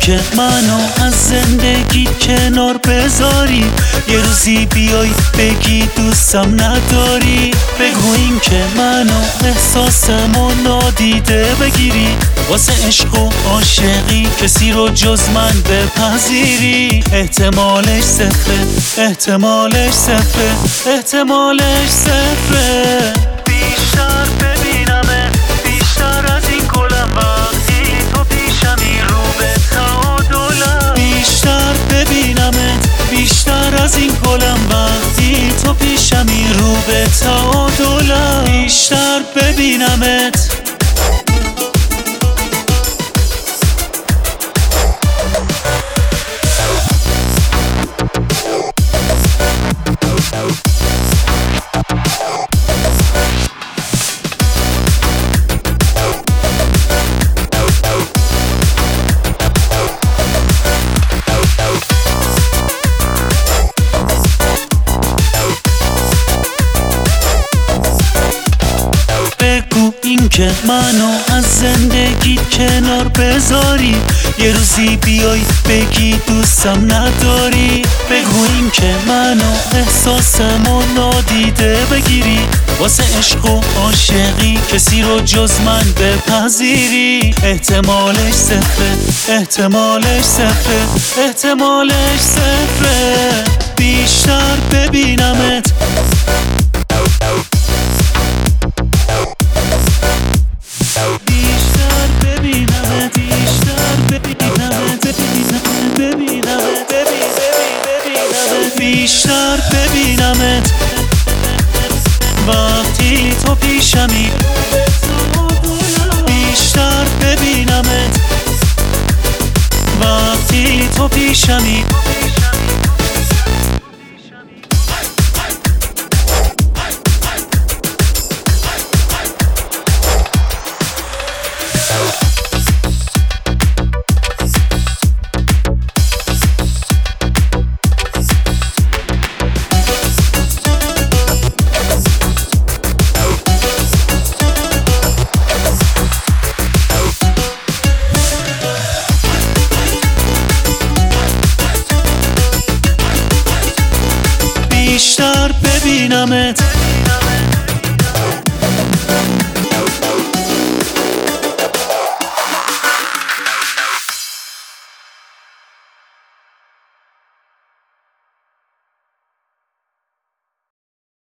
اینکه منو از زندگی کنار بذاری، یه روزی بیای بگی دوستم نداری. بگو اینکه منو احساسمو نادیده بگیری، واسه عشق و عاشقی کسی رو جز من بپذیری. احتمالش صفره، احتمالش صفره، احتمالش صفره. بیشتر ببینمه، بیشتر از این گلم وقتی تو پیشمی رو به تعادلم. بیشتر ببینمت، بیشتر از این گلم وقتی تو پیشمی رو به تعادلم. بیشتر ببینمت. اینکه منو از زندگی کنار بذاری، یه روزی بیای بگی دوستم نداری. بگو اینکه منو احساسمو نادیده بگیری، واسه عشق و عاشقی کسی رو جز من بپذیری. احتمالش صفره، احتمالش صفره، احتمالش صفره. بیشتر ببینمت، بیشتر ببینمت، بیشتر ببینمت، ببینمت، ببینمت، بیشتر ببینمت وقتی تو پیشمی. بیشتر ببینمت وقتی تو پیشمی. بیشتر ببینمت.